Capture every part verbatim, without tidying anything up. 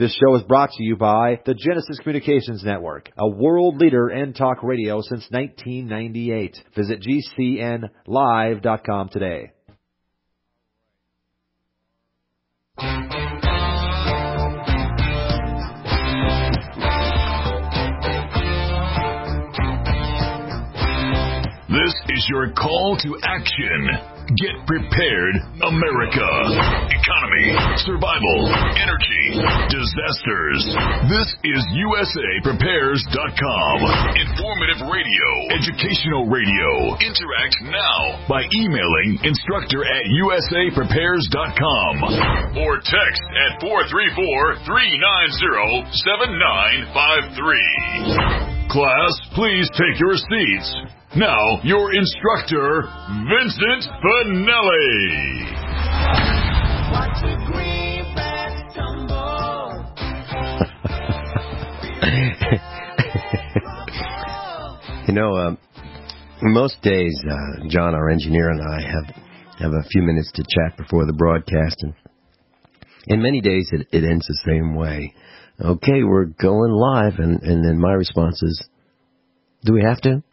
This show is brought to you by the Genesis Communications Network, a world leader in talk radio since nineteen ninety-eight. Visit G C N live dot com today. This is your call to action. Get prepared, America. Economy, survival, energy, disasters. This is U S A Prepares dot com. Informative radio, educational radio. Interact now by emailing instructor at U S A Prepares dot com or text at four three four, three nine zero, seven nine five three. Class, please take your seats. Now, your instructor, Vincent Finelli. Watch the greenbacks tumble. You know, uh, most days, uh, John, our engineer, and I have have a few minutes to chat before the broadcast, and in many days it, it ends the same way. Okay, we're going live, and, and then my response is, do we have to?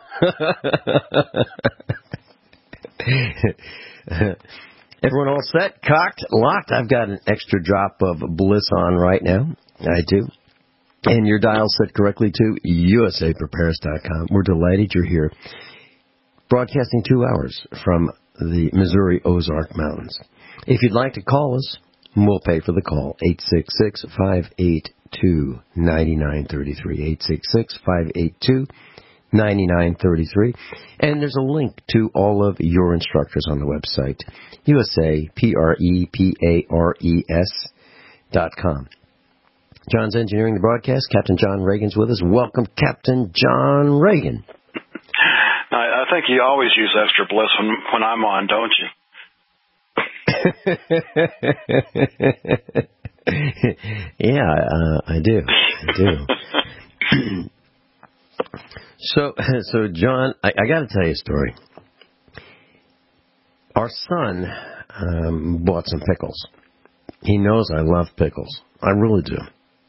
Everyone all set? Cocked? Locked? I've got an extra drop of bliss on right now. I do. And your dial set correctly to U S A Prepares dot com. We're delighted you're here. Broadcasting two hours from the Missouri Ozark Mountains. If you'd like to call us, we'll pay for the call. eight six six, five eight two, nine nine three three. eight six six, five eight two, nine nine three three. And there's a link to all of your instructors on the website, U S A P R E P A R E S dot com. John's engineering the broadcast. Captain John Reagan's with us. Welcome, Captain John Reagan. I, I think you always use extra bliss when, when I'm on, don't you? Yeah, uh, I do. I do. so, so John, I, I got to tell you a story. Our son um, bought some pickles. He knows I love pickles. I really do.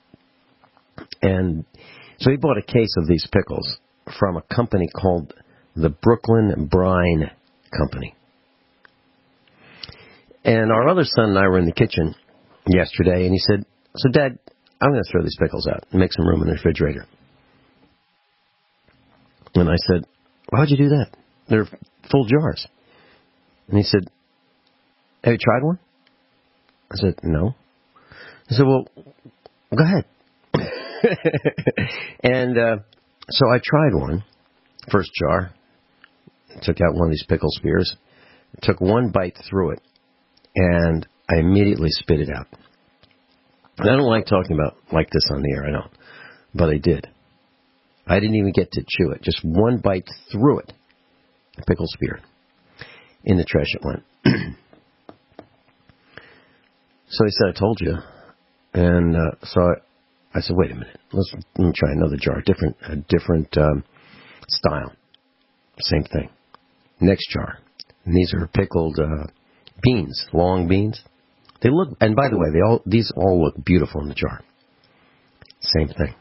And so he bought a case of these pickles from a company called the Brooklyn Brine Company. And our other son and I were in the kitchen yesterday, and he said, so, Dad, I'm going to throw these pickles out and make some room in the refrigerator. And I said, why would you do that? They're full jars. And he said, have you tried one? I said, no. He said, well, go ahead. And uh, so I tried one, first jar, took out one of these pickle spears, took one bite through it, and I immediately spit it out. And I don't like talking about like this on the air, I don't, but I did. I didn't even get to chew it, just one bite through it, a pickle spear. In the trash it went. So he said, I told you. And uh, so I, I said, wait a minute, let's let me try another jar, different, a different um, style. Same thing. Next jar. And these are pickled uh, beans, long beans. They look, and by the way, they all these all look beautiful in the jar. Same thing.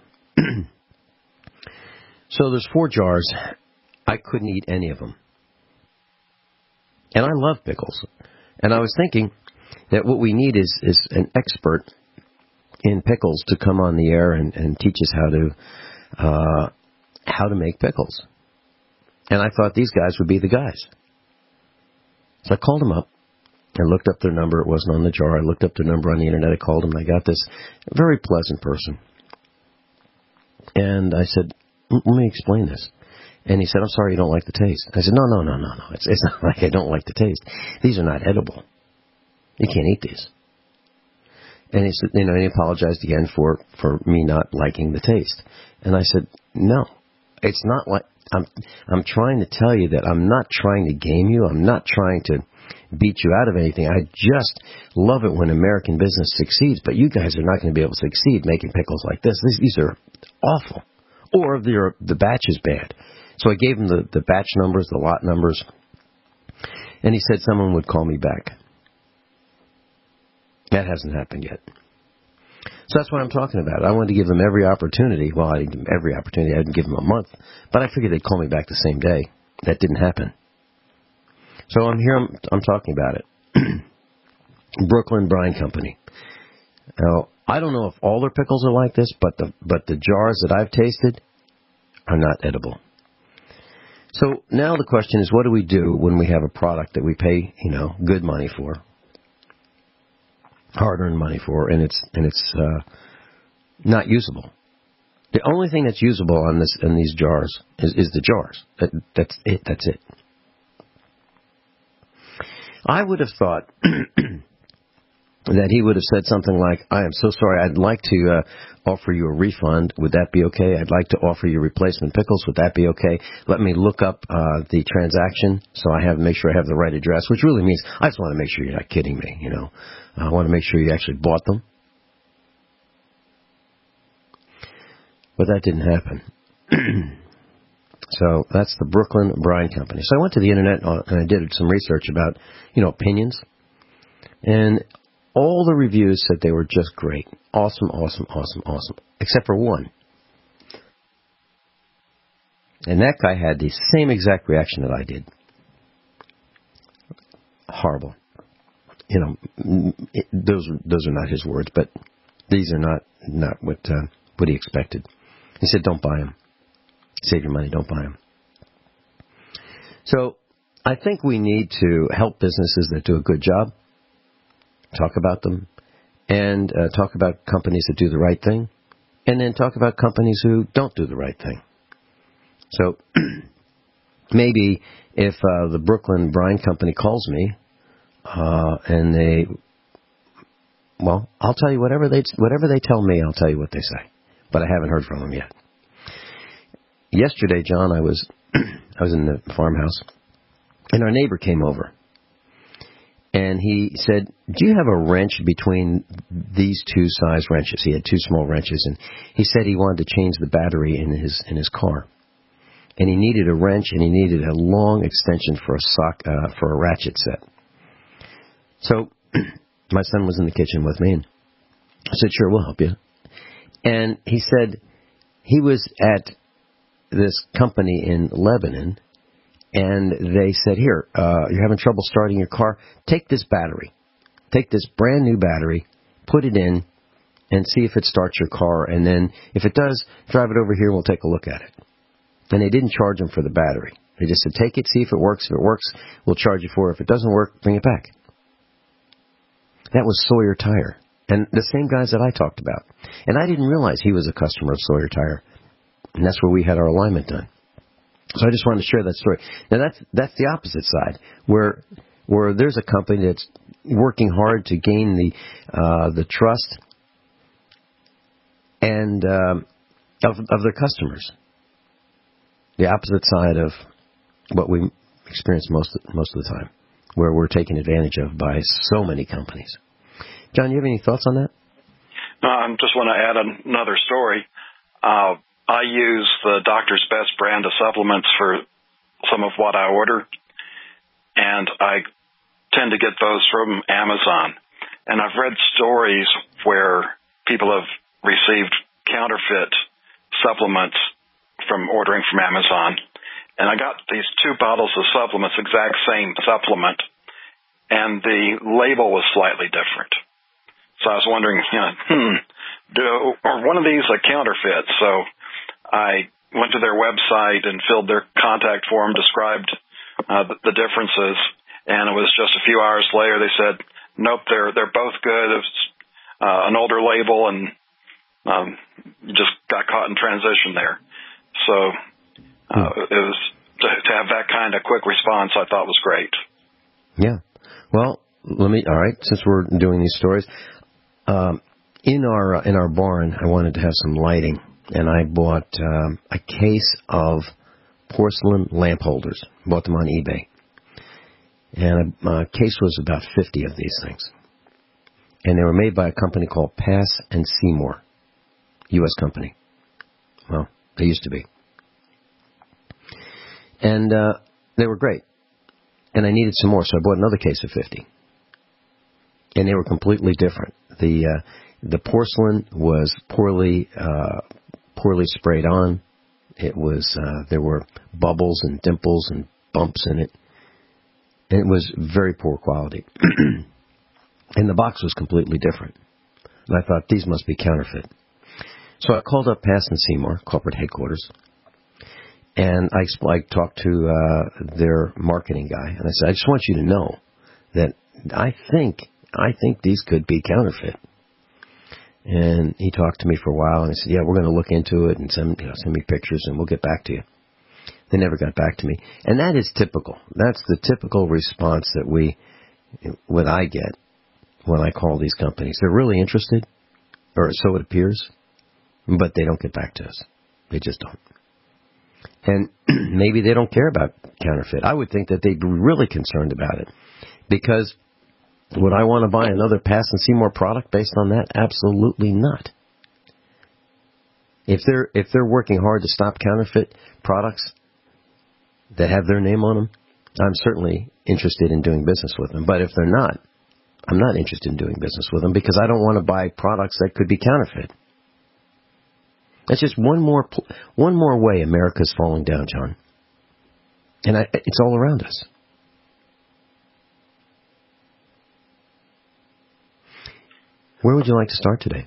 So there's four jars. I couldn't eat any of them. And I love pickles. And I was thinking that what we need is, is an expert in pickles to come on the air and, and teach us how to uh, how to make pickles. And I thought these guys would be the guys. So I called them up. I looked up their number. It wasn't on the jar. I looked up their number on the internet. I called them. I got this very pleasant person. And I said, let me explain this. And he said, I'm sorry you don't like the taste. I said, no, no, no, no, no. It's, it's not like I don't like the taste. These are not edible. You can't eat these. And he said, you know, he apologized again for, for me not liking the taste. And I said, no, it's not like, I'm, I'm trying to tell you that I'm not trying to game you. I'm not trying to beat you out of anything. I just love it when American business succeeds, but you guys are not going to be able to succeed making pickles like this. These, these are awful. Or the the batch is bad. So I gave him the, the batch numbers, the lot numbers, and he said someone would call me back. That hasn't happened yet. So that's what I'm talking about. I wanted to give them every opportunity. Well, I didn't give them every opportunity. I didn't give them a month. But I figured they'd call me back the same day. That didn't happen. So I'm here. I'm, I'm talking about it. Brooklyn Brine Company. Now, I don't know if all their pickles are like this, but the but the jars that I've tasted are not edible. So now the question is, what do we do when we have a product that we pay, you know, good money for, hard-earned money for, and it's and it's uh, not usable? The only thing that's usable on this in these jars is, is the jars. That, that's it. That's it. I would have thought that he would have said something like, I am so sorry, I'd like to uh, offer you a refund. Would that be okay? I'd like to offer you replacement pickles. Would that be okay? Let me look up uh, the transaction so I have make sure I have the right address, which really means I just want to make sure you're not kidding me, you know. I want to make sure you actually bought them. But that didn't happen. So that's the Brooklyn Brine Company. So I went to the internet and I did some research about, you know, opinions. And all the reviews said they were just great. Awesome, awesome, awesome, awesome. Except for one. And that guy had the same exact reaction that I did. Horrible. You know, it, those those are not his words, but these are not, not what, uh, what he expected. He said, don't buy them. Save your money, don't buy them. So I think we need to help businesses that do a good job, talk about them, and uh, talk about companies that do the right thing, and then talk about companies who don't do the right thing. So maybe if uh, the Brooklyn Brine Company calls me, uh, and they, well, I'll tell you whatever they whatever they tell me, I'll tell you what they say. But I haven't heard from them yet. Yesterday, John, I was I was in the farmhouse, and our neighbor came over. And he said, do you have a wrench between these two size wrenches? He had two small wrenches, and he said he wanted to change the battery in his in his car. And he needed a wrench, and he needed a long extension for a sock uh, for a ratchet set. So my son was in the kitchen with me, and I said, sure, we'll help you. And he said he was at this company in Lebanon, and they said, here, uh, you're having trouble starting your car, take this battery. Take this brand new battery, put it in, and see if it starts your car, and then if it does, drive it over here and we'll take a look at it. And they didn't charge them for the battery. They just said, take it, see if it works. If it works, we'll charge you for it. If it doesn't work, bring it back. That was Sawyer Tire. And the same guys that I talked about. And I didn't realize he was a customer of Sawyer Tire. And that's where we had our alignment done. So I just wanted to share that story. Now, that's that's the opposite side, where where there's a company that's working hard to gain the uh, the trust and um, of of their customers. The opposite side of what we experience most most of the time, where we're taken advantage of by so many companies. John, you have any thoughts on that? No, I just want to add another story. Uh, I use the Doctor's Best brand of supplements for some of what I order, and I tend to get those from Amazon. And I've read stories where people have received counterfeit supplements from ordering from Amazon. And I got these two bottles of supplements, exact same supplement, and the label was slightly different. So I was wondering, you know, hmm, do, are one of these a counterfeit? So I went to their website and filled their contact form, described uh, the, the differences, and it was just a few hours later they said, nope, they're they're both good. It's uh, an older label, and um, just got caught in transition there. So uh, it was to, to have that kind of quick response, I thought was great. Yeah. Well, let me. All right, since we're doing these stories. Um, in our uh, in our barn, I wanted to have some lighting, and I bought um, a case of porcelain lamp holders. Bought them on eBay, and a, a case was about fifty of these things, and they were made by a company called Pass and Seymour, U S company. Well, they used to be, and uh, they were great. And I needed some more, so I bought another case of fifty. And they were completely different. The uh, The porcelain was poorly uh, poorly sprayed on. It was uh, there were bubbles and dimples and bumps in it. And it was very poor quality. And the box was completely different. And I thought, these must be counterfeit. So I called up Pass and Seymour, corporate headquarters, and I, I talked to uh, their marketing guy, and I said, I just want you to know that I think I think these could be counterfeit. And he talked to me for a while, and I said, yeah, we're going to look into it and send, you know, send me pictures, and we'll get back to you. They never got back to me. And that is typical. That's the typical response that we, what I get when I call these companies. They're really interested, or so it appears, but they don't get back to us. They just don't. And maybe they don't care about counterfeit. I would think that they'd be really concerned about it. Because would I want to buy another Pass and Seymour product based on that? Absolutely not. If they're if they're working hard to stop counterfeit products that have their name on them, I'm certainly interested in doing business with them. But if they're not, I'm not interested in doing business with them because I don't want to buy products that could be counterfeit. That's just one more one more way America's falling down, John. And I, it's all around us. Where would you like to start today?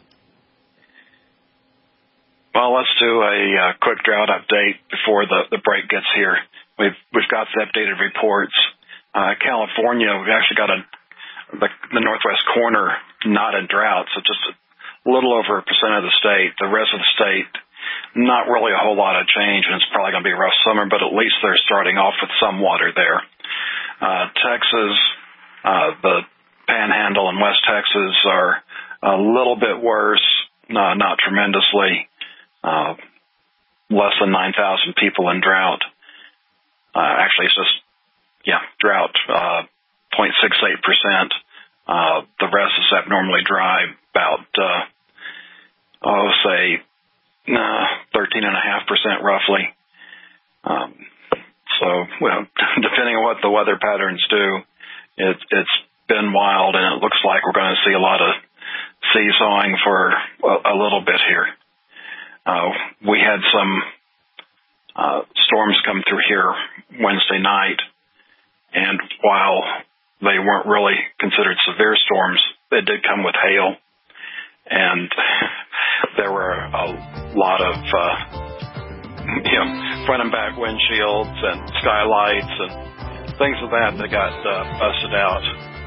Well, let's do a uh, quick drought update before the, the break gets here. We've we've got the updated reports. Uh, California, we've actually got a the, the northwest corner not in drought, so just a little over a percent of the state. The rest of the state, not really a whole lot of change, and it's probably going to be a rough summer, but at least they're starting off with some water there. Uh, Texas, uh, the Panhandle and West Texas are a little bit worse, uh, not tremendously. Uh, less than nine thousand people in drought. Uh, actually, it's just, yeah, drought, uh, zero point six eight percent. Uh, the rest is abnormally dry, about, uh, oh, say, uh, thirteen point five percent roughly. Um, so, well, depending on what the weather patterns do, it, it's been wild, and it looks like we're going to see a lot of seesawing for a, a little bit here. Uh, we had some uh, storms come through here Wednesday night, and while they weren't really considered severe storms, they did come with hail, and there were a lot of uh, you know, front and back windshields and skylights and things of that that got uh, busted out.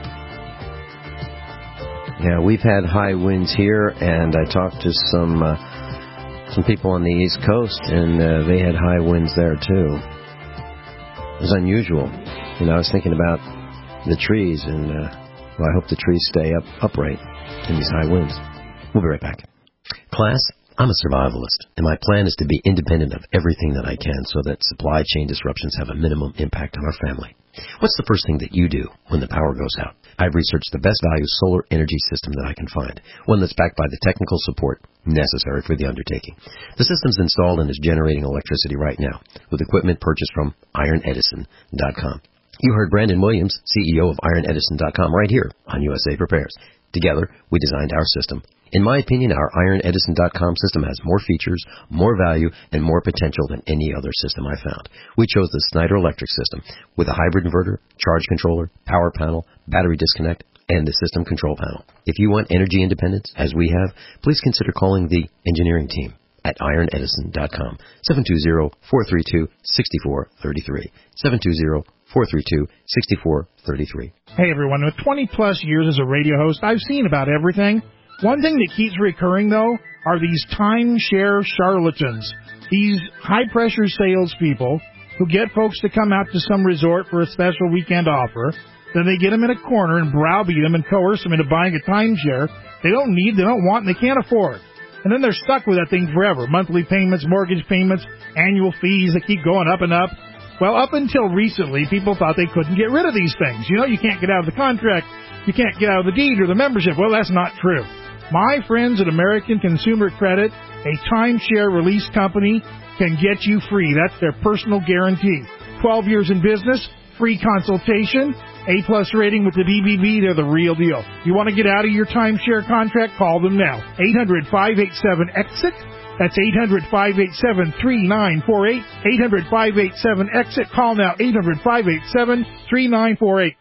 Yeah, we've had high winds here, and I talked to some uh, some people on the East Coast, and uh, they had high winds there too. It was unusual. You know, I was thinking about the trees, and uh, well, I hope the trees stay up upright in these high winds. We'll be right back. Class, I'm a survivalist, and my plan is to be independent of everything that I can so that supply chain disruptions have a minimum impact on our family. What's the first thing that you do when the power goes out? I've researched the best value solar energy system that I can find, one that's backed by the technical support necessary for the undertaking. The system's installed and is generating electricity right now with equipment purchased from iron edison dot com. You heard Brandon Williams, C E O of iron edison dot com, right here on U S A Prepares. Together, we designed our system. In my opinion, our iron edison dot com system has more features, more value, and more potential than any other system I found. We chose the Snyder Electric system with a hybrid inverter, charge controller, power panel, battery disconnect, and the system control panel. If you want energy independence, as we have, please consider calling the engineering team at iron edison dot com, seven two zero, four three two, six four three three, seven two zero, four three two, six four three three. Hey, everyone. With twenty plus years as a radio host, I've seen about everything. One thing that keeps recurring, though, are these timeshare charlatans, these high-pressure salespeople who get folks to come out to some resort for a special weekend offer. Then they get them in a corner and browbeat them and coerce them into buying a timeshare they don't need, they don't want, and they can't afford. And then they're stuck with that thing forever. Monthly payments, mortgage payments, annual fees that keep going up and up. Well, up until recently, people thought they couldn't get rid of these things. You know, you can't get out of the contract. You can't get out of the deed or the membership. Well, that's not true. My friends at American Consumer Credit, a timeshare release company, can get you free. That's their personal guarantee. twelve years in business, free consultation, A-plus rating with the B B B, they're the real deal. You want to get out of your timeshare contract? Call them now. eight hundred, five eight seven, EXIT. That's eight hundred, five eight seven, three nine four eight. eight hundred, five eight seven, EXIT. Call now, eight hundred, five eight seven, three nine four eight.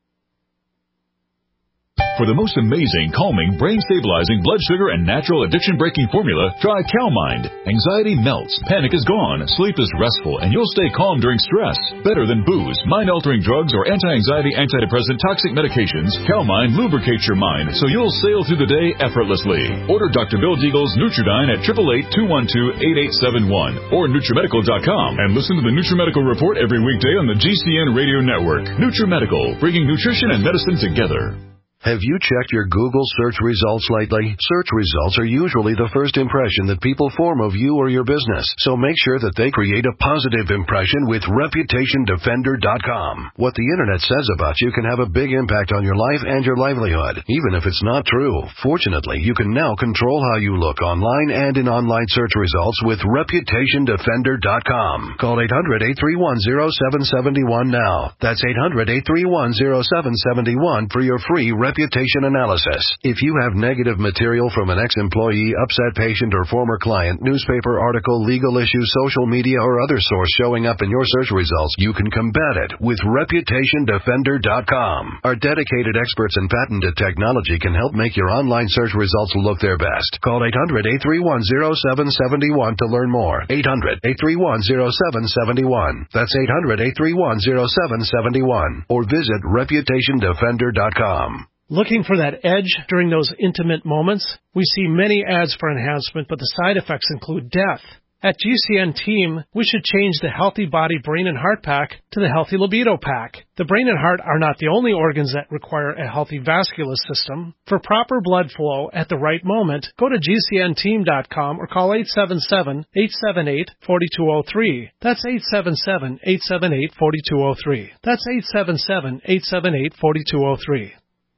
For the most amazing, calming, brain-stabilizing, blood sugar, and natural addiction-breaking formula, try CalMind. Anxiety melts, panic is gone, sleep is restful, and you'll stay calm during stress. Better than booze, mind-altering drugs, or anti-anxiety, antidepressant, toxic medications, CalMind lubricates your mind so you'll sail through the day effortlessly. Order Doctor Bill Deagle's Nutridyne at eight eight eight, two one two, eight eight seven one or NutriMedical dot com and listen to the NutriMedical Report every weekday on the G C N Radio Network. NutriMedical, bringing nutrition and medicine together. Have you checked your Google search results lately? Search results are usually the first impression that people form of you or your business, so make sure that they create a positive impression with Reputation Defender dot com. What the Internet says about you can have a big impact on your life and your livelihood, even if it's not true. Fortunately, you can now control how you look online and in online search results with Reputation Defender dot com. Call eight hundred, eight three one, zero seven seven one now. That's eight hundred, eight three one, zero seven seven one for your free reputation analysis. If you have negative material from an ex-employee, upset patient, or former client, newspaper article, legal issue, social media, or other source showing up in your search results, you can combat it with Reputation Defender dot com. Our dedicated experts in patented technology can help make your online search results look their best. Call eight hundred, eight three one, zero seven seven one to learn more. eight hundred, eight three one, zero seven seven one. That's eight hundred, eight three one, zero seven seven one. Or visit Reputation Defender dot com. Looking for that edge during those intimate moments? We see many ads for enhancement, but the side effects include death. At G C N Team, we should change the Healthy Body, Brain, and Heart Pack to the Healthy Libido Pack. The brain and heart are not the only organs that require a healthy vascular system. For proper blood flow at the right moment, go to G C N team dot com or call eight seven seven, eight seven eight, four two zero three. That's eight seven seven, eight seven eight, four two zero three. That's eight seven seven, eight seven eight, four two zero three.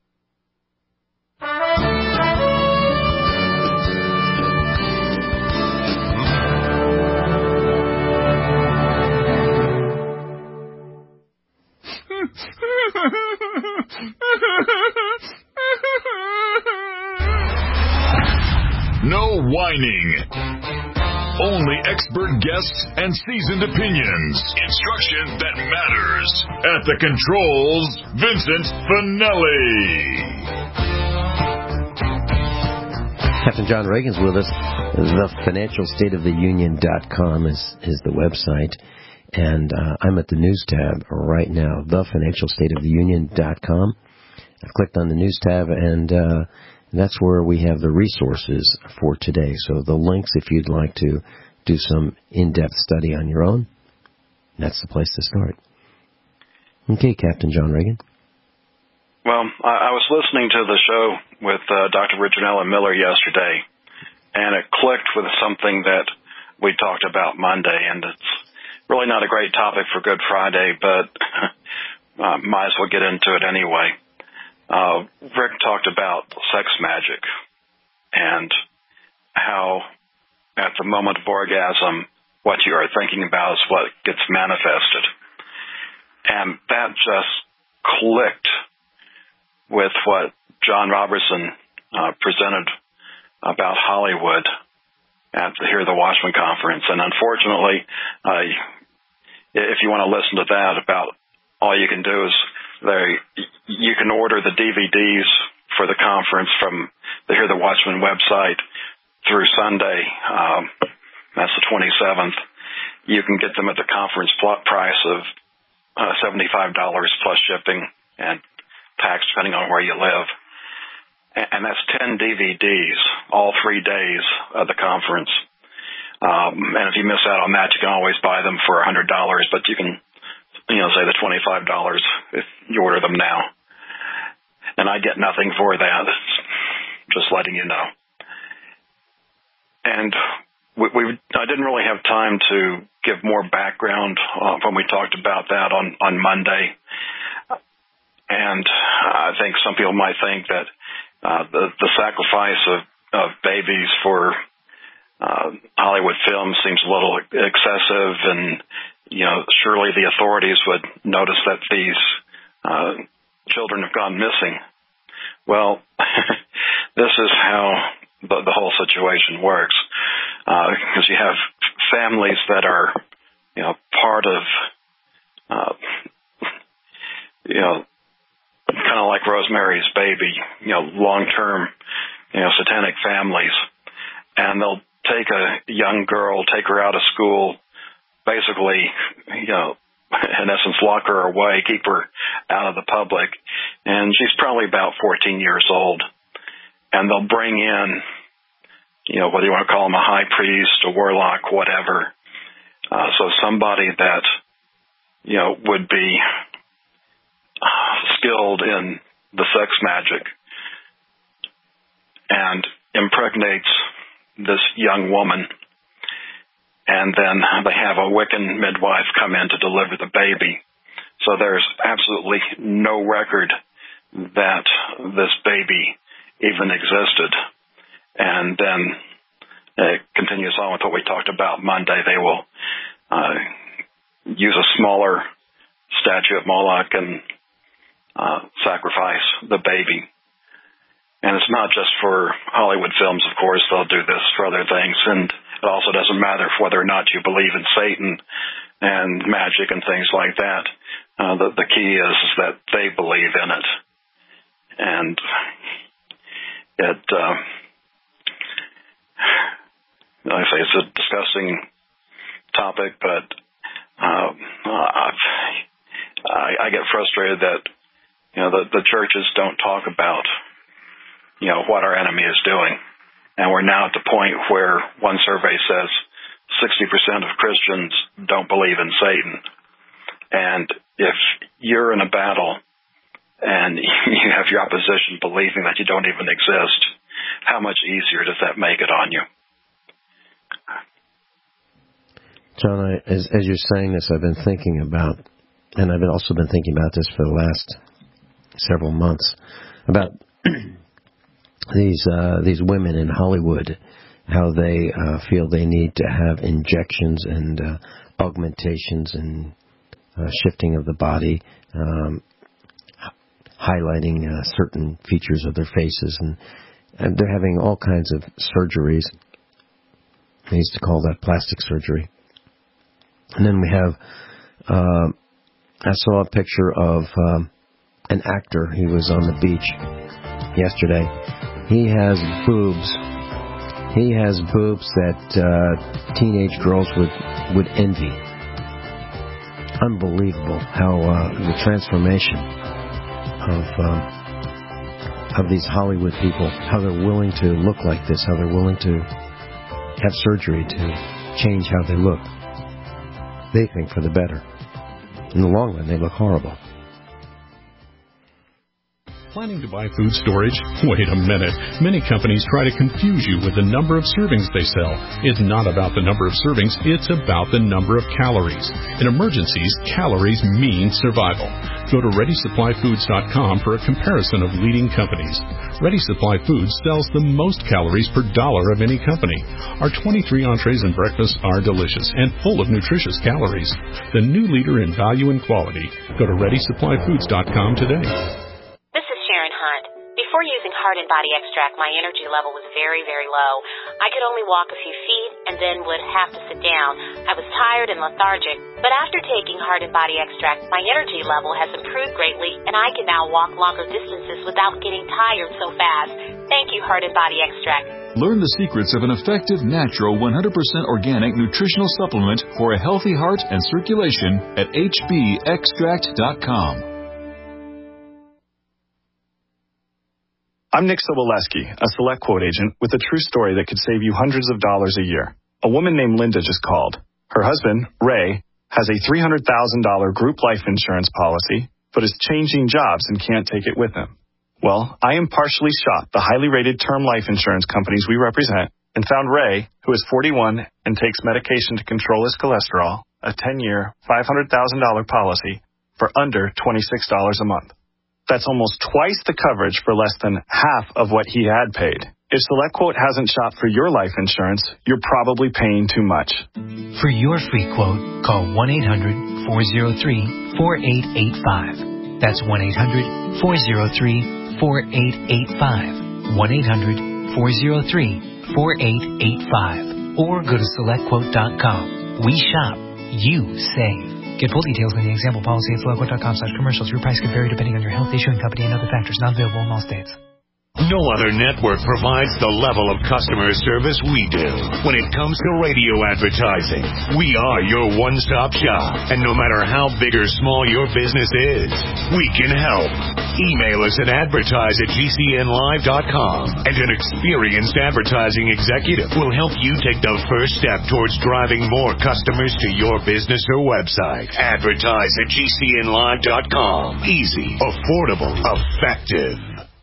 No whining. Only expert guests and seasoned opinions. Instruction that matters. At the controls, Vincent Finelli. Captain John Reagan's with us. The financial state of the union dot com is, is the website. And uh, I'm at the news tab right now, the financial state of the union dot com. I've clicked on the news tab, and uh, that's where we have the resources for today. So the links, if you'd like to do some in-depth study on your own, that's the place to start. Okay, Captain John Reagan. Well, I, I was listening to the show with uh, Doctor Richard Allen Miller yesterday, and it clicked with something that we talked about Monday, and it's really not a great topic for Good Friday, but uh, might as well get into it anyway. Uh, Rick talked about sex magic and how at the moment of orgasm, what you are thinking about is what gets manifested. And that just clicked with what John Robertson uh, presented about Hollywood at the Hear the Watchman conference. And unfortunately, uh, if you want to listen to that, about all you can do is there, you can order the D V Ds for the conference from the Hear the Watchman website through Sunday. Um, that's the twenty-seventh. You can get them at the conference price of uh, seventy-five dollars plus shipping and tax, depending on where you live. And that's ten D V Ds, all three days of the conference. Um, and if you miss out on that, you can always buy them for one hundred dollars, but you can, you know, say the twenty-five dollars if you order them now. And I get nothing for that. It's just letting you know. And we, we I didn't really have time to give more background uh, when we talked about that on, on Monday. And I think some people might think that uh, the, the sacrifice of, of babies for uh, Hollywood films seems a little excessive, and you know, surely the authorities would notice that these uh, children have gone missing. Well, this is how the, the whole situation works, because uh, you have families that are, you know, part of, uh, you know, kind of like Rosemary's Baby, you know, long-term, you know, satanic families, and they'll take a young girl, take her out of school, basically, you know, in essence, lock her away, keep her out of the public, and she's probably about fourteen years old, and they'll bring in, you know, whether you want to call him a high priest, a warlock, whatever, uh, so somebody that, you know, would be skilled in the sex magic and impregnates this young woman, and then they have a Wiccan midwife come in to deliver the baby. So there's absolutely no record that this baby even existed. And then it continues on with what we talked about Monday. They will uh, use a smaller statue of Moloch and uh, sacrifice the baby. And it's not just for Hollywood films, of course. They'll do this for other things. And it also doesn't matter whether or not you believe in Satan and magic and things like that. Uh, the, the key is, is that they believe in it. And it, uh, like I say, it's a disgusting topic, but uh, I've, I, I get frustrated that, you know, the, the churches don't talk about, you know, what our enemy is doing. And we're now at the point where one survey says sixty percent of Christians don't believe in Satan. And if you're in a battle and you have your opposition believing that you don't even exist, how much easier does that make it on you? John, I, as, as you're saying this, I've been thinking about, and I've also been thinking about this for the last several months, about these uh, these women in Hollywood, how they uh, feel they need to have injections and uh, augmentations and uh, shifting of the body, um, highlighting uh, certain features of their faces, and, and they're having all kinds of surgeries. They used to call that plastic surgery. And then we have, uh, I saw a picture of um, an actor. He was on the beach yesterday. He has boobs. He has boobs that uh, teenage girls would, would envy. Unbelievable how uh, the transformation of um, of these Hollywood people, how they're willing to look like this, how they're willing to have surgery to change how they look. They think for the better. In the long run, they look horrible. Planning to buy food storage? Wait a minute. Many companies try to confuse you with the number of servings they sell. It's not about the number of servings, it's about the number of calories. In emergencies, calories mean survival. Go to ready supply foods dot com for a comparison of leading companies. Ready Supply Foods sells the most calories per dollar of any company. Our twenty-three entrees and breakfasts are delicious and full of nutritious calories. The new leader in value and quality. Go to ready supply foods dot com today. Before using Heart and Body Extract, my energy level was very, very low. I could only walk a few feet and then would have to sit down. I was tired and lethargic. But after taking Heart and Body Extract, my energy level has improved greatly, and I can now walk longer distances without getting tired so fast. Thank you, Heart and Body Extract. Learn the secrets of an effective, natural, one hundred percent organic nutritional supplement for a healthy heart and circulation at H B extract dot com. I'm Nick Sobolewski, a Select Quote agent with a true story that could save you hundreds of dollars a year. A woman named Linda just called. Her husband, Ray, has a three hundred thousand dollars group life insurance policy, but is changing jobs and can't take it with him. Well, I impartially shot the highly rated term life insurance companies we represent and found Ray, who is forty-one and takes medication to control his cholesterol, a ten-year, five hundred thousand dollars policy for under twenty-six dollars a month. That's almost twice the coverage for less than half of what he had paid. If SelectQuote hasn't shopped for your life insurance, you're probably paying too much. For your free quote, call one eight hundred four oh three four eight eight five. That's one eight hundred four oh three four eight eight five. one eight hundred four oh three four eight eight five. Or go to select quote dot com. We shop. You save. Get full details in the example policy at select quote dot com slash commercials. Your price can vary depending on your health, issuing company, and other factors. Not available in all states. No other network provides the level of customer service we do. When it comes to radio advertising, we are your one-stop shop. And no matter how big or small your business is, we can help. Email us at advertise at G C N live dot com, and an experienced advertising executive will help you take the first step towards driving more customers to your business or website. Advertise at G C N live dot com. Easy, affordable, effective.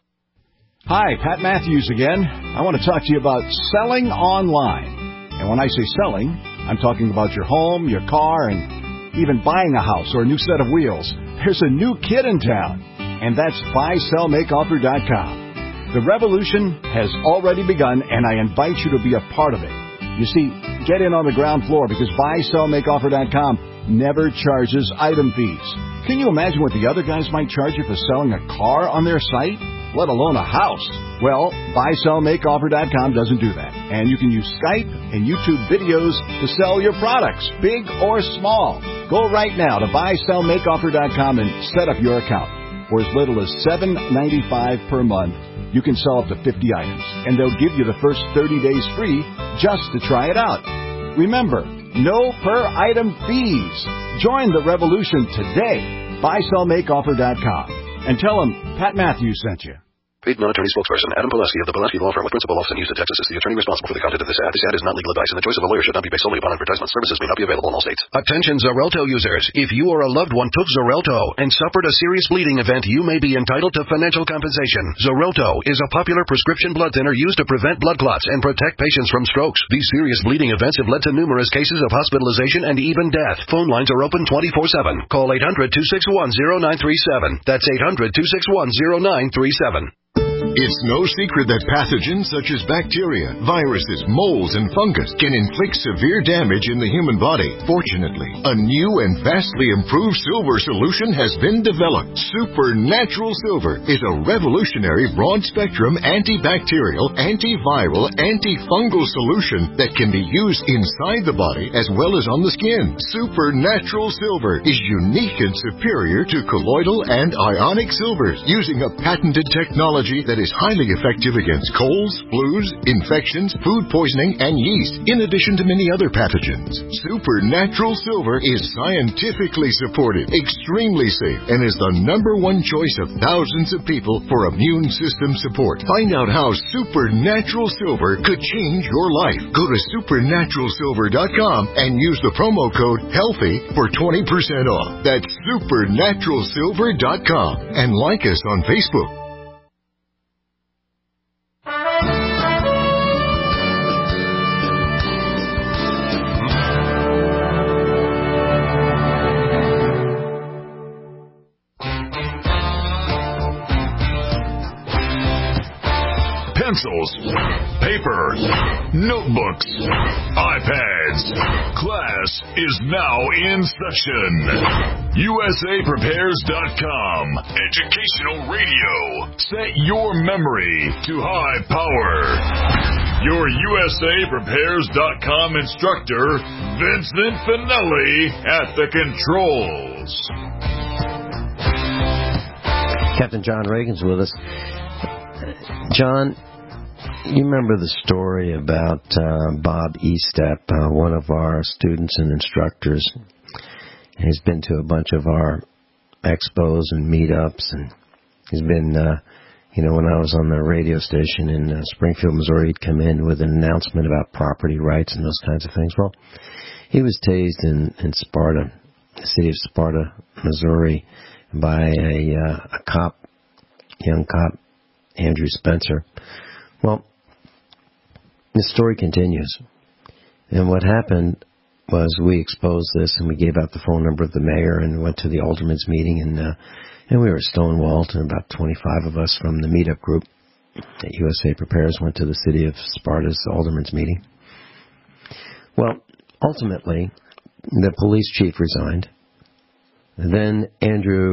Hi, Pat Matthews again. I want to talk to you about selling online. And when I say selling, I'm talking about your home, your car, and even buying a house or a new set of wheels. There's a new kid in town, and that's buy sell make offer dot com. The revolution has already begun, and I invite you to be a part of it. You see, get in on the ground floor because buy sell make offer dot com never charges item fees. Can you imagine what the other guys might charge you for selling a car on their site? Let alone a house. Well, buy sell make offer dot com doesn't do that. And you can use Skype and YouTube videos to sell your products, big or small. Go right now to buy sell make offer dot com and set up your account. For as little as seven dollars and ninety-five cents per month, you can sell up to fifty items. And they'll give you the first thirty days free just to try it out. Remember, no per item fees. Join the revolution today. buy sell make offer dot com. And tell them Pat Matthews sent you. Paid non-attorney spokesperson Adam Pileski of the Pileski Law Firm with principal office in Houston, Texas is the attorney responsible for the content of this ad. This ad is not legal advice, and the choice of a lawyer should not be based solely upon advertisement. Services may not be available in all states. Attention Xarelto users. If you or a loved one took Xarelto and suffered a serious bleeding event, you may be entitled to financial compensation. Xarelto is a popular prescription blood thinner used to prevent blood clots and protect patients from strokes. These serious bleeding events have led to numerous cases of hospitalization and even death. Phone lines are open twenty-four seven. Call eight hundred two six one zero nine three seven. That's eight hundred two six one zero nine three seven. It's no secret that pathogens such as bacteria, viruses, molds, and fungus can inflict severe damage in the human body. Fortunately, a new and vastly improved silver solution has been developed. Supernatural Silver is a revolutionary broad-spectrum antibacterial, antiviral, antifungal solution that can be used inside the body as well as on the skin. Supernatural Silver is unique and superior to colloidal and ionic silvers, using a patented technology that is highly effective against colds, flus, infections, food poisoning, and yeast, in addition to many other pathogens. Supernatural Silver is scientifically supported, extremely safe, and is the number one choice of thousands of people for immune system support. Find out how Supernatural Silver could change your life. Go to supernatural silver dot com and use the promo code HEALTHY for twenty percent off. That's supernatural silver dot com, and like us on Facebook. Pencils, paper, notebooks, iPads. Class is now in session. U S A prepares dot com. Educational radio. Set your memory to high power. Your U S A prepares dot com instructor, Vincent Finelli, at the controls. Captain John Reagan's with us. John, you remember the story about uh, Bob Estep, uh, one of our students and instructors. He's been to a bunch of our expos and meetups, and he's been, uh, you know, when I was on the radio station in uh, Springfield, Missouri, he'd come in with an announcement about property rights and those kinds of things. Well, he was tased in, in Sparta, the city of Sparta, Missouri, by a, uh, a cop, young cop, Andrew Spencer. Well, the story continues. And what happened was we exposed this and we gave out the phone number of the mayor and went to the alderman's meeting, and uh, and we were stonewalled, and about twenty-five of us from the meetup group at U S A Prepares went to the city of Sparta's alderman's meeting. Well, ultimately, the police chief resigned. Then Andrew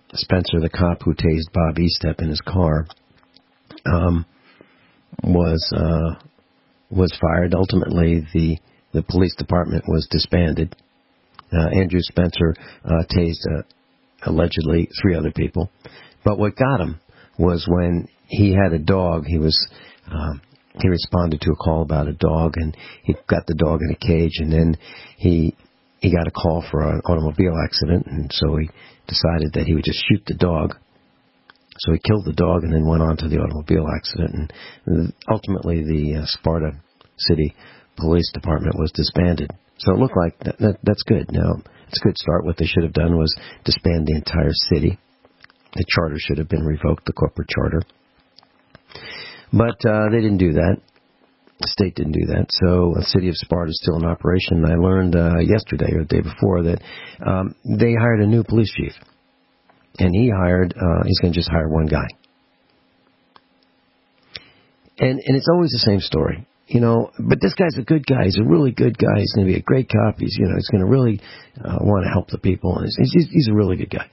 Spencer, the cop who tased Bob Estep in his car, um, was uh, was fired. Ultimately, the the police department was disbanded. Uh, Andrew Spencer uh, tased uh, allegedly three other people, but what got him was when he had a dog. He was um, he responded to a call about a dog, and he got the dog in a cage, and then he he got a call for an automobile accident, and so he decided that he would just shoot the dog. So he killed the dog and then went on to the automobile accident, and ultimately the uh, Sparta City Police Department was disbanded. So it looked like that, that, that's good. Now, it's a good start. What they should have done was disband the entire city. The charter should have been revoked, the corporate charter. But uh, they didn't do that. The state didn't do that. So the city of Sparta is still in operation. I learned uh, yesterday or the day before that um, they hired a new police chief. And he hired, uh, he's going to just hire one guy. And and it's always the same story. You know, but this guy's a good guy. He's a really good guy. He's going to be a great cop. He's, you know, he's going to really uh, want to help the people. And he's, he's, he's a really good guy.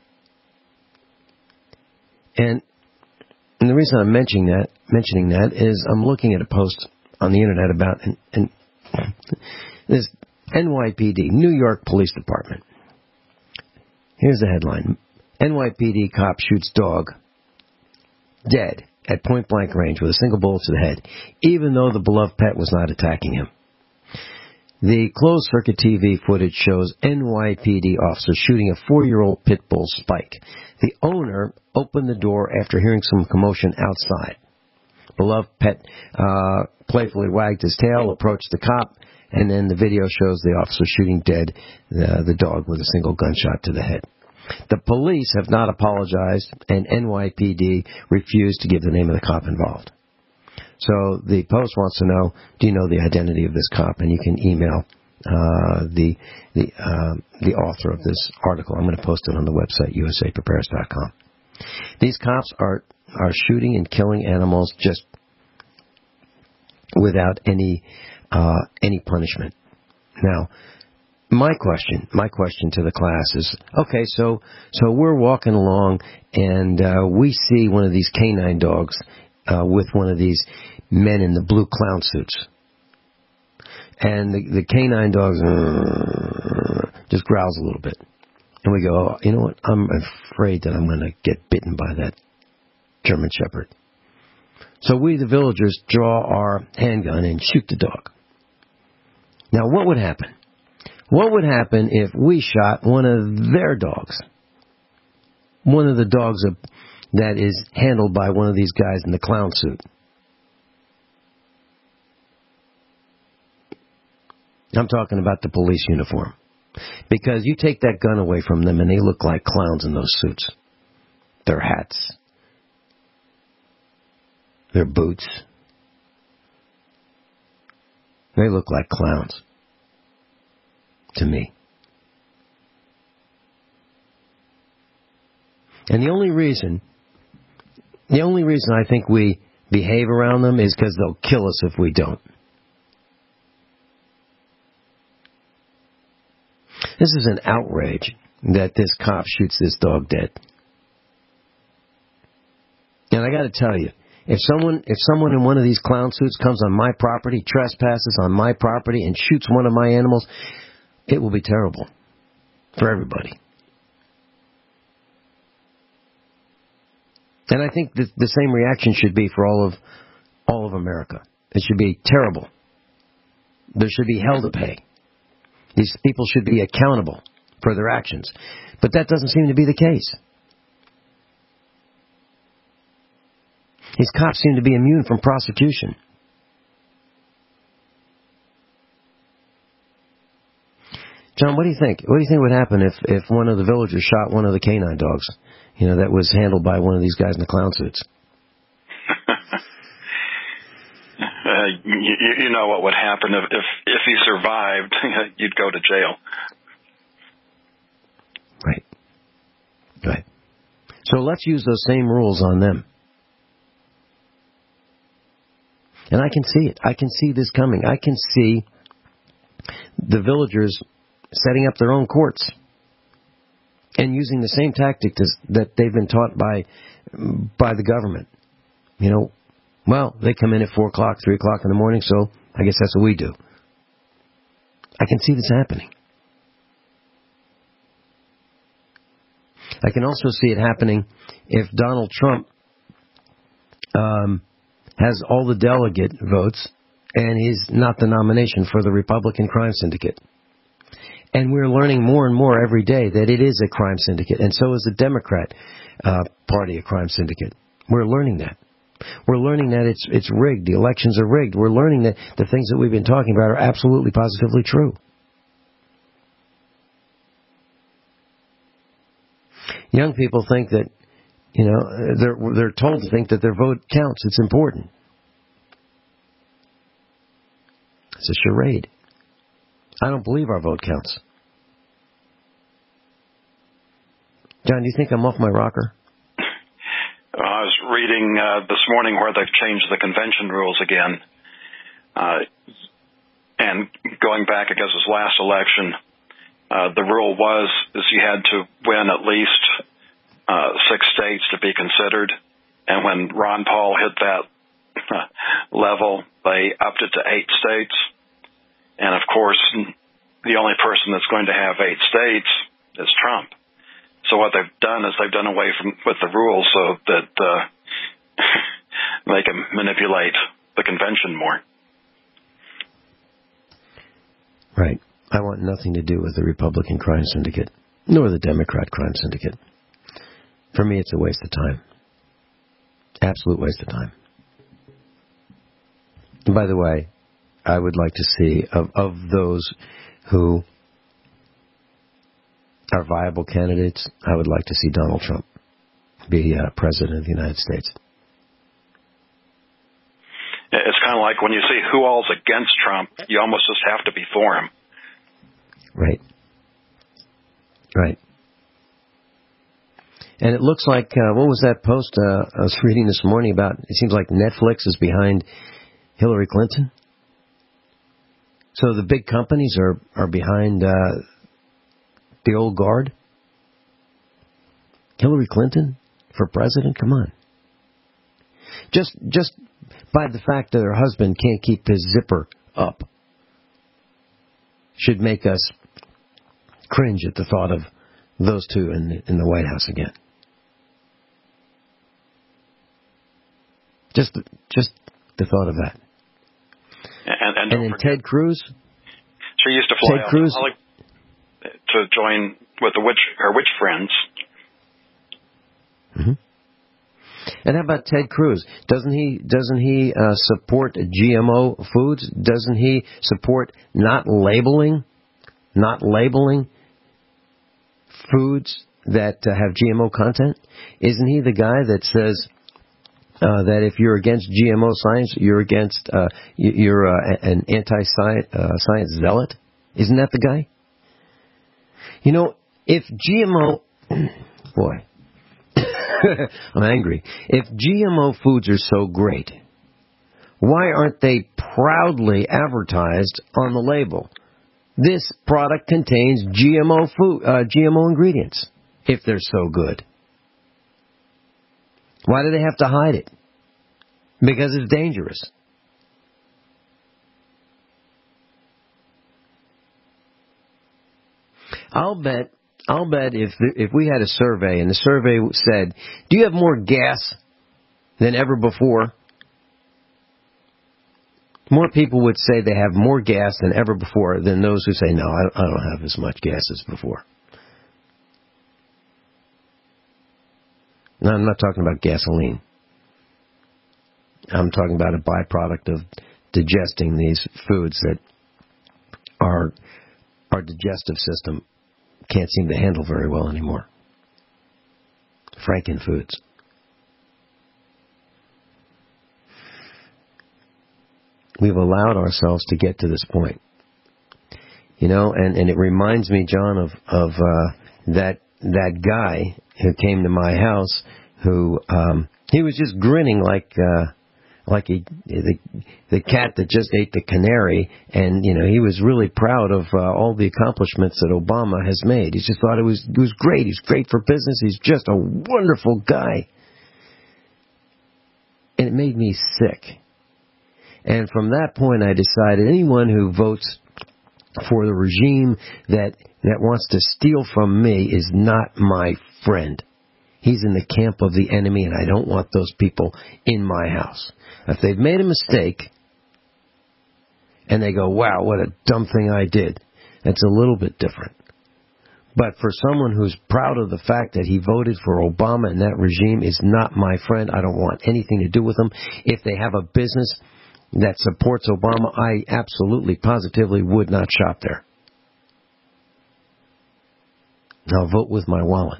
And, and the reason I'm mentioning that, mentioning that is I'm looking at a post on the internet about and, and this N Y P D, New York Police Department. Here's the headline. N Y P D cop shoots dog dead at point-blank range with a single bullet to the head, even though the beloved pet was not attacking him. The closed-circuit T V footage shows N Y P D officers shooting a four-year-old pit bull, Spike. The owner opened the door after hearing some commotion outside. Beloved pet uh, playfully wagged his tail, approached the cop, and then the video shows the officer shooting dead uh, the dog with a single gunshot to the head. The police have not apologized, and N Y P D refused to give the name of the cop involved. So the Post wants to know, do you know the identity of this cop? And you can email uh, the the uh, the author of this article. I'm going to post it on the website, U S A prepares dot com. These cops are, are shooting and killing animals just without any uh, any punishment. Now, My question, my question to the class is, okay, so so we're walking along and uh, we see one of these canine dogs uh, with one of these men in the blue clown suits. And the, the canine dog uh, just growls a little bit. And we go, oh, you know what, I'm afraid that I'm going to get bitten by that German Shepherd. So we, the villagers, draw our handgun and shoot the dog. Now, what would happen? What would happen if we shot one of their dogs? One of the dogs that is handled by one of these guys in the clown suit. I'm talking about the police uniform. Because you take that gun away from them and they look like clowns in those suits. Their hats. Their boots. They look like clowns. To me. And the only reason, the only reason I think we behave around them is because they'll kill us if we don't. This is an outrage that this cop shoots this dog dead. And I got to tell you, if someone if someone in one of these clown suits comes on my property, trespasses on my property, and shoots one of my animals, it will be terrible for everybody. And I think that the same reaction should be for all of all of America. It should be terrible. There should be hell to pay. These people should be accountable for their actions. But that doesn't seem to be the case. These cops seem to be immune from prosecution. John, what do you think? What do you think would happen if, if one of the villagers shot one of the canine dogs, you know, that was handled by one of these guys in the clown suits? uh, you, you know what would happen if if, if he survived? You'd go to jail. Right. Right. So let's use those same rules on them. And I can see it. I can see this coming. I can see the villagers setting up their own courts. and using the same tactics that they've been taught by by the government. You know, well, they come in at four o'clock, three o'clock in the morning, so I guess that's what we do. I can see this happening. I can also see it happening if Donald Trump um, has all the delegate votes and he's not the nomination for the Republican crime syndicate. And we're learning more and more every day that it is a crime syndicate, and so is the Democrat uh, Party a crime syndicate. We're learning that. We're learning that it's it's rigged. The elections are rigged. We're learning that the things that we've been talking about are absolutely, positively true. Young people think that, you know, they're they're told to think that their vote counts. It's important. It's a charade. I don't believe our vote counts. John, do you think I'm off my rocker? I was reading uh, this morning where they've changed the convention rules again. Uh, and going back, I guess, this last election, uh, the rule was is you had to win at least uh, six states to be considered. And when Ron Paul hit that level, they upped it to eight states. And, of course, the only person that's going to have eight states is Trump. So what they've done is they've done away from with the rules so that uh, they can manipulate the convention more. Right. I want nothing to do with the Republican crime syndicate, nor the Democrat crime syndicate. For me, it's a waste of time. Absolute waste of time. And by the way, I would like to see, of, of those who are viable candidates, I would like to see Donald Trump be uh, President of the United States. It's kind of like when you see who all's against Trump, you almost just have to be for him. Right. Right. And it looks like, uh, what was that post uh, I was reading this morning about, it seems like Netflix is behind Hillary Clinton. So the big companies are, are behind uh, the old guard? Hillary Clinton for president? Come on. Just just by the fact that her husband can't keep his zipper up should make us cringe at the thought of those two in the, in the White House again. Just the, just the thought of that. And, and, and then Ted Cruz? She used to fly Ted Cruz to join with the witch, her witch friends. Mm-hmm. And how about Ted Cruz? Doesn't he doesn't he uh, support G M O foods? Doesn't he support not labeling, not labeling foods that uh, have G M O content? Isn't he the guy that says uh, that if you're against G M O science, you're against uh, you're uh, an anti-science uh, science zealot? Isn't that the guy? You know, if G M O, boy, I'm angry. If G M O foods are so great, why aren't they proudly advertised on the label? This product contains G M O food, uh, G M O ingredients, if they're so good. Why do they have to hide it? Because it's dangerous. I'll bet, I'll bet if if we had a survey and the survey said, "Do you have more gas than ever before?" More people would say they have more gas than ever before than those who say, "No, I, I don't have as much gas as before." No, I'm not talking about gasoline. I'm talking about a byproduct of digesting these foods that our our digestive system can't seem to handle very well anymore. Frankenfoods. We've allowed ourselves to get to this point. You know, and, and it reminds me, John, of, of uh, that that guy who came to my house who, um, he was just grinning like, uh, like he, the, the cat that just ate the canary, and, you know, he was really proud of uh, all the accomplishments that Obama has made. He just thought it was, it was great. He's great for business. He's just a wonderful guy. And it made me sick. And from that point, I decided anyone who votes for the regime that, that wants to steal from me is not my friend. He's in the camp of the enemy, and I don't want those people in my house. If they've made a mistake, and they go, wow, what a dumb thing I did, that's a little bit different. But for someone who's proud of the fact that he voted for Obama and that regime is not my friend, I don't want anything to do with them. If they have a business that supports Obama, I absolutely, positively would not shop there. I'll vote with my wallet.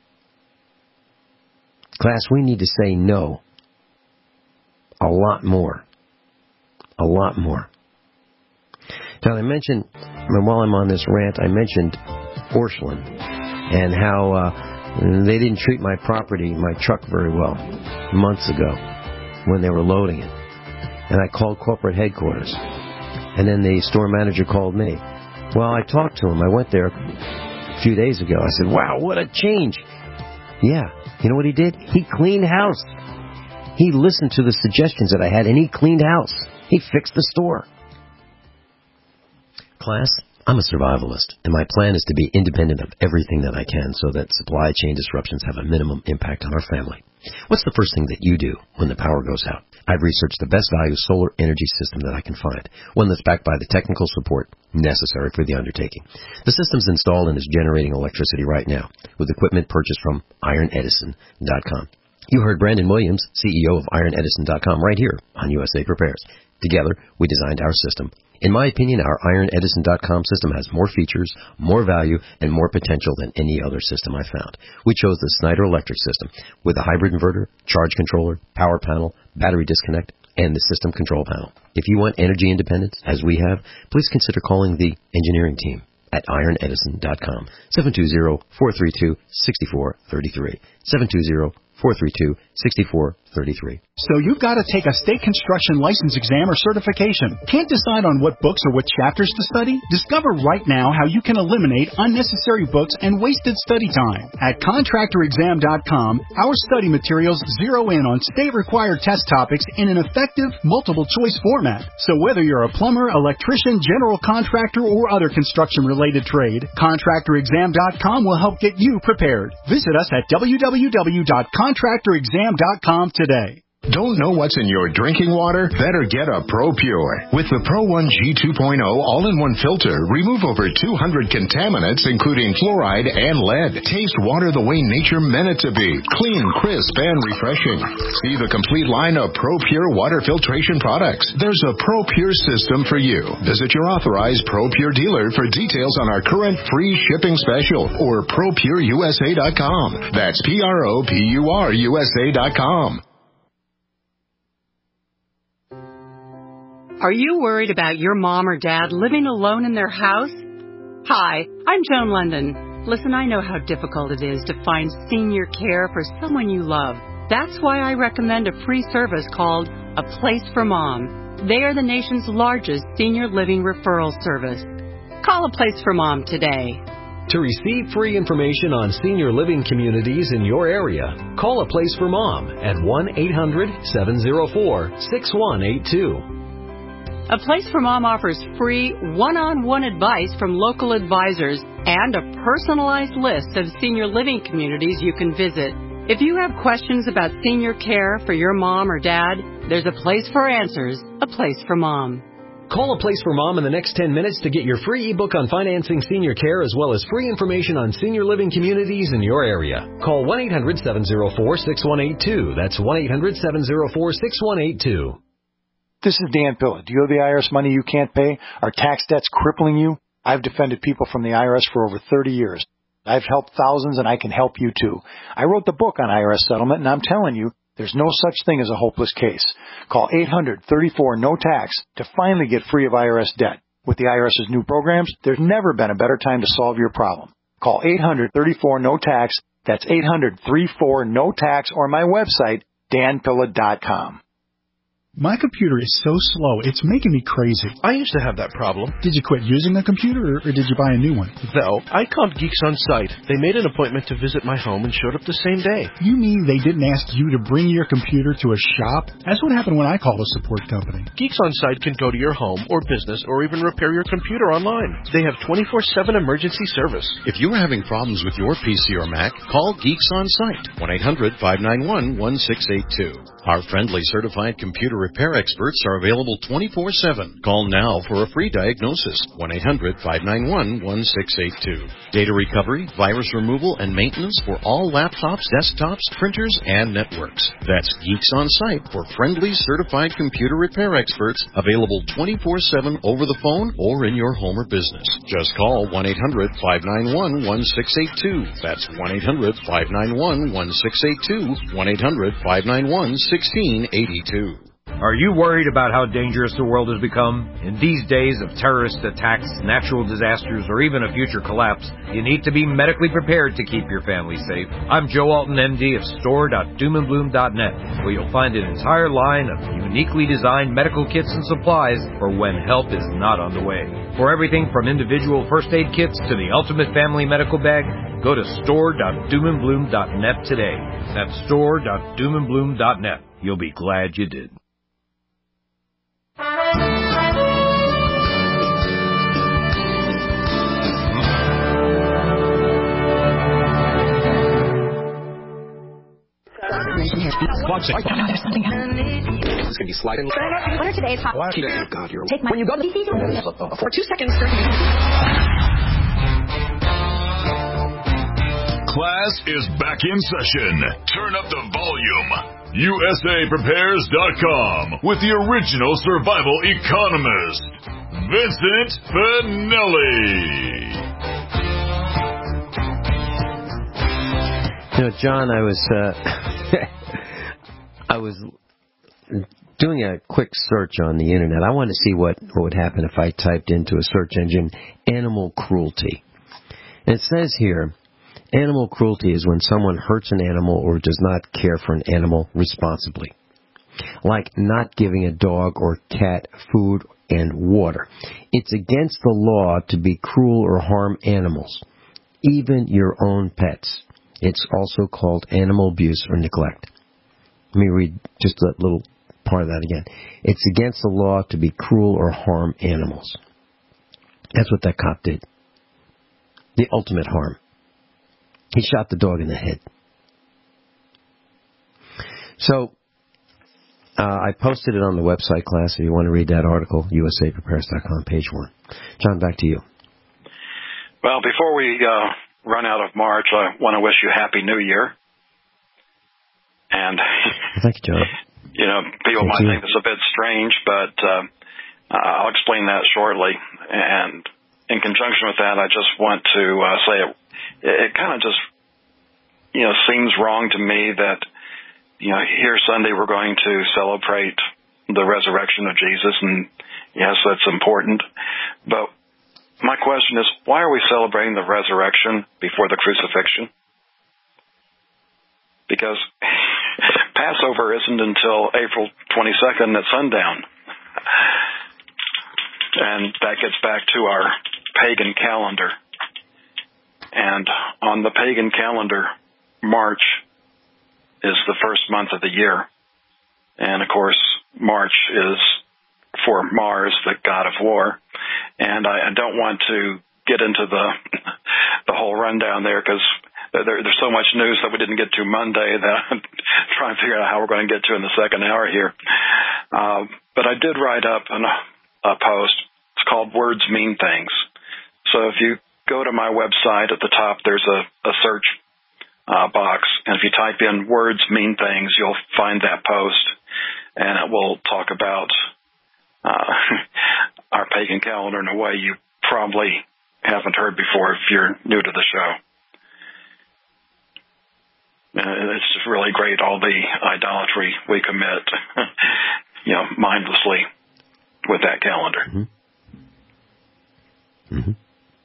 Class, we need to say no. A lot more. A lot more. Now, I mentioned, while I'm on this rant, I mentioned Orscheln and how uh, they didn't treat my property, my truck, very well months ago when they were loading it. And I called corporate headquarters. And then the store manager called me. Well, I talked to him. I went there a few days ago. I said, wow, what a change. Yeah. You know what he did? He cleaned house. He listened to the suggestions that I had, and he cleaned house. He fixed the store. Class, I'm a survivalist, and my plan is to be independent of everything that I can so that supply chain disruptions have a minimum impact on our family. What's the first thing that you do when the power goes out? I've researched the best value solar energy system that I can find, one that's backed by the technical support necessary for the undertaking. The system's installed and is generating electricity right now with equipment purchased from iron edison dot com. You heard Brandon Williams, C E O of iron edison dot com, right here on U S A Prepares. Together, we designed our system. In my opinion, our iron edison dot com system has more features, more value, and more potential than any other system I found. We chose the Snyder Electric system with a hybrid inverter, charge controller, power panel, battery disconnect, and the system control panel. If you want energy independence, as we have, please consider calling the engineering team at iron edison dot com, seven two zero, four three two, six four three three, seven two zero, four three two, six four three three. So you've got to take a state construction license exam or certification. Can't decide on what books or what chapters to study? Discover right now how you can eliminate unnecessary books and wasted study time. At contractor exam dot com, our study materials zero in on state-required test topics in an effective, multiple-choice format. So whether you're a plumber, electrician, general contractor, or other construction-related trade, contractor exam dot com will help get you prepared. Visit us at w w w dot contractor exam dot com today. Don't know what's in your drinking water? Better get a ProPure. With the Pro one G two point oh all-in-one filter, remove over two hundred contaminants, including fluoride and lead. Taste water the way nature meant it to be. Clean, crisp, and refreshing. See the complete line of ProPure water filtration products. There's a ProPure system for you. Visit your authorized ProPure dealer for details on our current free shipping special or pro pure u s a dot com. That's P R O P U R U S A dot com. Are you worried about your mom or dad living alone in their house? Hi, I'm Joan London. Listen, I know how difficult it is to find senior care for someone you love. That's why I recommend a free service called A Place for Mom. They are the nation's largest senior living referral service. Call A Place for Mom today. To receive free information on senior living communities in your area, call A Place for Mom at one eight hundred, seven oh four, six one eight two. A Place for Mom offers free one-on-one advice from local advisors and a personalized list of senior living communities you can visit. If you have questions about senior care for your mom or dad, there's a place for answers, A Place for Mom. Call A Place for Mom in the next ten minutes to get your free ebook on financing senior care as well as free information on senior living communities in your area. Call one eight hundred, seven oh four, six one eight two. That's one eight hundred, seven oh four, six one eight two. This is Dan Pilla. Do you owe the I R S money you can't pay? Are tax debts crippling you? I've defended people from the I R S for over thirty years. I've helped thousands, and I can help you too. I wrote the book on I R S settlement, and I'm telling you, there's no such thing as a hopeless case. Call eight hundred, thirty-four, no tax to finally get free of I R S debt. With the IRS's new programs, there's never been a better time to solve your problem. Call eight hundred, thirty-four, no tax. That's eight hundred, thirty-four, no tax, or my website, dan pilla dot com. My computer is so slow, it's making me crazy. I used to have that problem. Did you quit using a computer, or, or did you buy a new one? No, I called Geeks On Site. They made an appointment to visit my home and showed up the same day. You mean they didn't ask you to bring your computer to a shop? That's what happened when I called a support company. Geeks On Site can go to your home or business or even repair your computer online. They have twenty-four seven emergency service. If you are having problems with your P C or Mac, call Geeks On Site, one eight hundred, five nine one, one six eight two. Our friendly certified computer repair experts are available twenty-four seven. Call now for a free diagnosis, one eight hundred, five nine one, one six eight two. Data recovery, virus removal, and maintenance for all laptops, desktops, printers, and networks. That's Geeks On Site for friendly certified computer repair experts, available twenty-four seven over the phone or in your home or business. Just call one eight hundred, five nine one, one six eight two. That's one eight hundred, five nine one, one six eight two, one eight hundred, five nine one, sixteen eighty-two. Are you worried about how dangerous the world has become? In these days of terrorist attacks, natural disasters, or even a future collapse, you need to be medically prepared to keep your family safe. I'm Joe Alton, M D of store dot doom and bloom dot net, where you'll find an entire line of uniquely designed medical kits and supplies for when help is not on the way. For everything from individual first aid kits to the ultimate family medical bag, go to store dot doom and bloom dot net today. That's store dot doom and bloom dot net. You'll be glad you did. It's going to be sliding. What are today's hot? Oh, God, you're Take my when you go to the for two seconds. Class is back in session. Turn up the volume. U S A Prepares dot com with the original survival economist, Vincent Finelli. You know, John, I was uh, I was doing a quick search on the internet. I wanted to see what, what would happen if I typed into a search engine animal cruelty. And it says here, animal cruelty is when someone hurts an animal or does not care for an animal responsibly, like not giving a dog or cat food and water. It's against the law to be cruel or harm animals, even your own pets. It's also called animal abuse or neglect. Let me read just a little part of that again. It's against the law to be cruel or harm animals. That's what that cop did. The ultimate harm. He shot the dog in the head. So, uh, I posted it on the website, class, if you want to read that article, U S A Prepares dot com, page one. John, back to you. Well, before we uh, run out of March, I want to wish you a Happy New Year. And, thank you, John. You know, people thank might you. think it's a bit strange, but uh, I'll explain that shortly. And in conjunction with that, I just want to uh, say it, it kind of just, you know, seems wrong to me that, you know, here Sunday we're going to celebrate the resurrection of Jesus, and yes, that's important. But my question is, why are we celebrating the resurrection before the crucifixion? Because Passover isn't until April twenty-second at sundown. And that gets back to our pagan calendar. And on the pagan calendar, March is the first month of the year. And, of course, March is for Mars, the god of war. And I, I don't want to get into the the whole rundown there because there, there's so much news that we didn't get to Monday that I'm trying to figure out how we're going to get to in the second hour here. Uh, but I did write up an, a post. It's called Words Mean Things. So if you go to my website, at the top there's a, a search uh, box. And if you type in Words Mean Things, you'll find that post. And it will talk about uh, our pagan calendar in a way you probably haven't heard before if you're new to the show. Uh, it's just really great, all the idolatry we commit, you know, mindlessly with that calendar. Mm-hmm. Mm-hmm.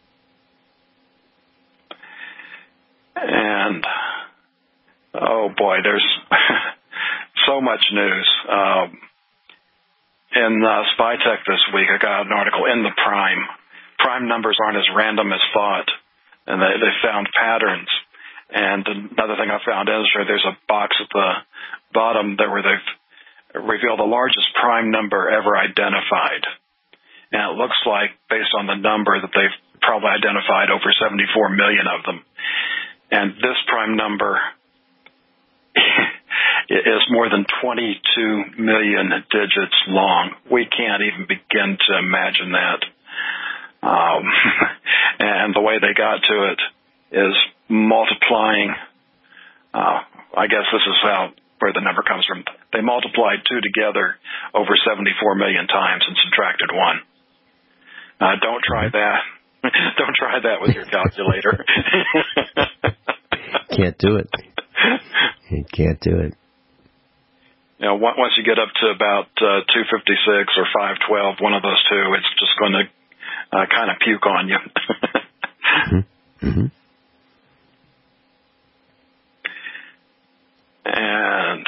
And, oh boy, there's so much news. Um, in uh, SpyTech this week, I got an article in the Prime. Prime numbers aren't as random as thought, and they, they found patterns. And another thing I found is there's a box at the bottom there where they've revealed the largest prime number ever identified. And it looks like, based on the number, that they've probably identified over seventy-four million of them. And this prime number is more than twenty-two million digits long. We can't even begin to imagine that. Um, and the way they got to it is multiplying, uh, I guess this is how where the number comes from. They multiplied two together over seventy-four million times and subtracted one. Uh, don't try that. Don't try that with your calculator. Can't do it. You can't do it. You know, once you get up to about uh, two fifty-six or five twelve, one of those two, it's just going to uh, kind of puke on you. mm-hmm. Mm-hmm. And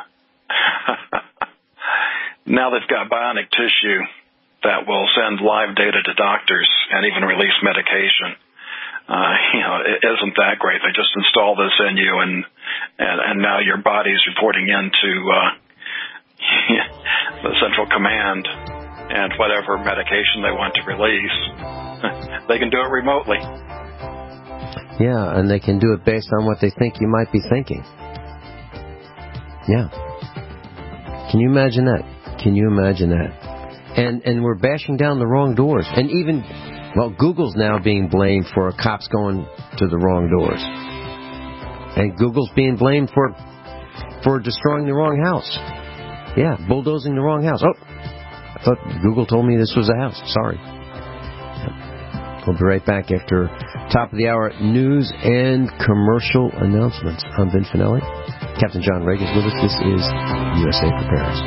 now they've got bionic tissue that will send live data to doctors and even release medication. Uh, you know, it isn't that great. They just install this in you, and and, and now your body's reporting into uh, the central command, and whatever medication they want to release, they can do it remotely. Yeah, and they can do it based on what they think you might be thinking. Yeah. Can you imagine that? Can you imagine that? And and we're bashing down the wrong doors. And even, well, Google's now being blamed for cops going to the wrong doors. And Google's being blamed for for destroying the wrong house. Yeah, bulldozing the wrong house. Oh, I thought Google told me this was a house. Sorry. We'll be right back after top of the hour news and commercial announcements. I'm Vin Finelli. Captain John Reagan is with us. This is U S A Prepares.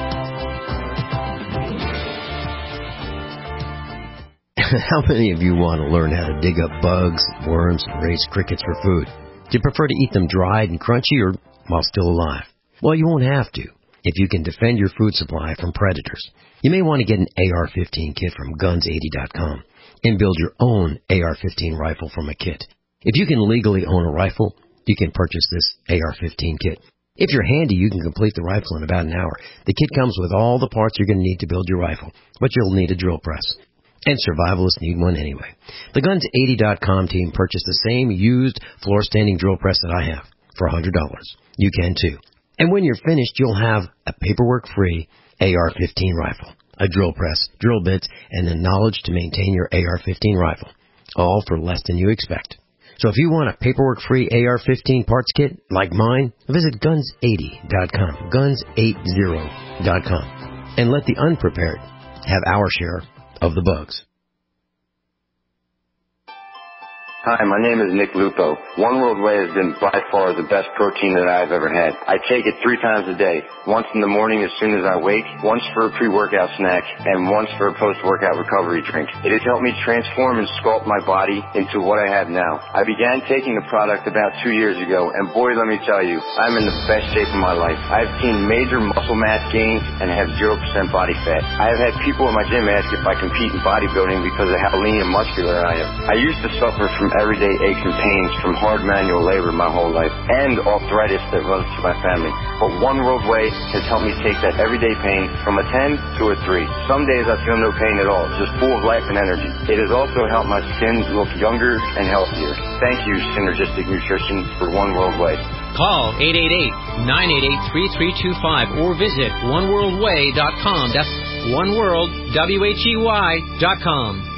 How many of you want to learn how to dig up bugs, worms, and raise crickets for food? Do you prefer to eat them dried and crunchy or while still alive? Well, you won't have to if you can defend your food supply from predators. You may want to get an A R fifteen kit from guns eighty dot com and build your own A R fifteen rifle from a kit. If you can legally own a rifle, you can purchase this A R fifteen kit. If you're handy, you can complete the rifle in about an hour. The kit comes with all the parts you're going to need to build your rifle, but you'll need a drill press. And survivalists need one anyway. The guns eighty dot com team purchased the same used floor-standing drill press that I have for one hundred dollars. You can too. And when you're finished, you'll have a paperwork-free A R fifteen rifle, a drill press, drill bits, and the knowledge to maintain your A R fifteen rifle, all for less than you expect. So if you want a paperwork-free A R fifteen parts kit like mine, visit guns eighty dot com, guns eighty dot com, and let the unprepared have our share of the bugs. Hi, my name is Nick Lupo. One World Whey has been by far the best protein that I've ever had. I take it three times a day. Once in the morning as soon as I wake, once for a pre-workout snack, and once for a post-workout recovery drink. It has helped me transform and sculpt my body into what I have now. I began taking the product about two years ago, and boy, let me tell you, I'm in the best shape of my life. I've seen major muscle mass gains and have zero percent body fat. I have had people in my gym ask if I compete in bodybuilding because of how lean and muscular I am. I used to suffer from everyday aches and pains from hard manual labor my whole life and arthritis that runs through my family. But One World Whey has helped me take that everyday pain from a ten to a three. Some days I feel no pain at all, just full of life and energy. It has also helped my skin look younger and healthier. Thank you, Synergistic Nutrition, for One World Whey. Call eight eight eight, nine eight eight, three three two five or visit one world way dot com. That's one world, W H E Y dot com.